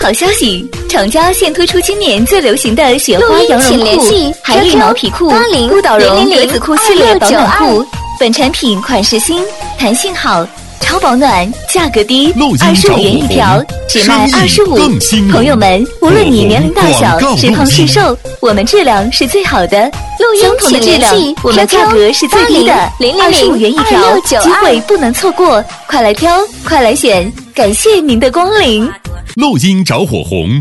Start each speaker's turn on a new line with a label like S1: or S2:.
S1: 好消息！厂家现推出今年最流行的雪花羊绒裤、海狸毛皮裤、孤岛绒格子裤系列保暖裤。本产品款式新，弹性好，超保暖，价格低，25元一条，只卖25。朋友们，无论你年龄大小，是胖是瘦，我们质量是最好的。相同的质量，我们价格是最低的，25元一条，机会不能错过，快来挑，快来选，感谢您的光临。
S2: 乐音着火红。